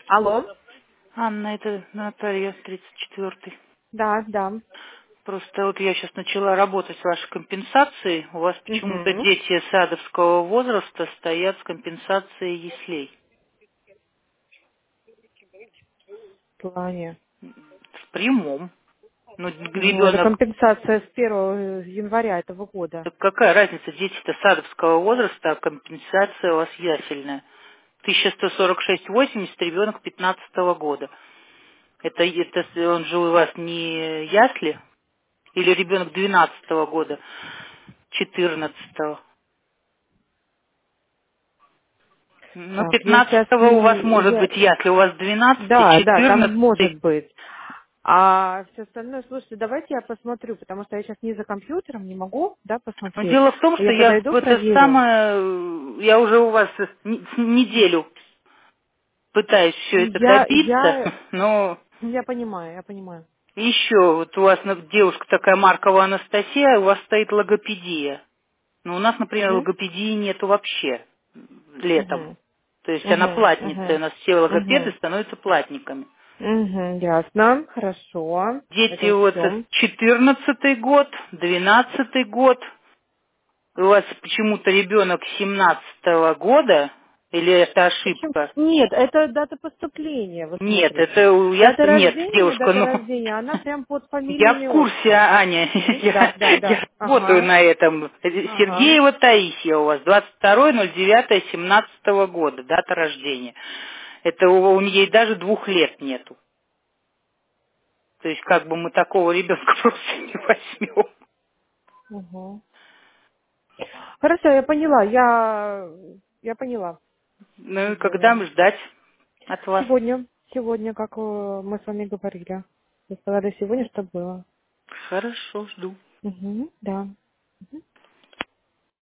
Алло. Анна, это Наталья, 34-й. Да, да. Просто вот я сейчас начала работать с вашей компенсацией. У вас почему-то Угу. дети садовского возраста стоят с компенсацией яслей. В плане. В прямом. Ну, Ну, это ребенок, компенсация с 1 января этого года. так какая разница, дети-то садовского возраста, а компенсация у вас ясельная. 1146,80, ребенок 15-го года. Это он же у вас не ясли? Или ребенок 12-го года, 14-го? Ну, Так, я сейчас... 15-го у вас может быть ясли, у вас 12-й, Да, да, там 14-й. может быть. А все остальное, слушайте, давайте я посмотрю, потому что я сейчас не за компьютером, не могу, да, Но посмотреть. дело в том, что Я я подойду, в это проверю. самое, я уже у вас неделю пытаюсь все это добиться, Я, но я понимаю, я понимаю. еще вот у вас девушка такая Маркова Анастасия, у вас стоит логопедия. Но у нас, например, Угу, логопедии нету вообще летом. угу, То есть она угу, платница, и у угу, нас все логопеды угу. становятся платниками. Угу, ясно, хорошо. Дети Это вот учтем. 14-й год, 12-й год, у вас почему-то ребенок 17-го года, или это Почему? ошибка? Нет, это дата поступления, вы Нет, смотрите. это нет, девушка, Дата ну рождения, она прям под я фамилиями в курсе, отчим. Аня, Да, да, я да. работаю Ага, на этом. ага. Сергеева Таисия у вас, 22.09.17 года, дата рождения. Это у нее даже 2 лет нету. То есть как бы мы такого ребенка просто не возьмем. Угу. Хорошо, я поняла, я поняла. Ну и когда Сделаем. мы ждать от вас? Сегодня, как мы с вами говорили. Вы сказали сегодня, что было. Хорошо, жду. Угу, да.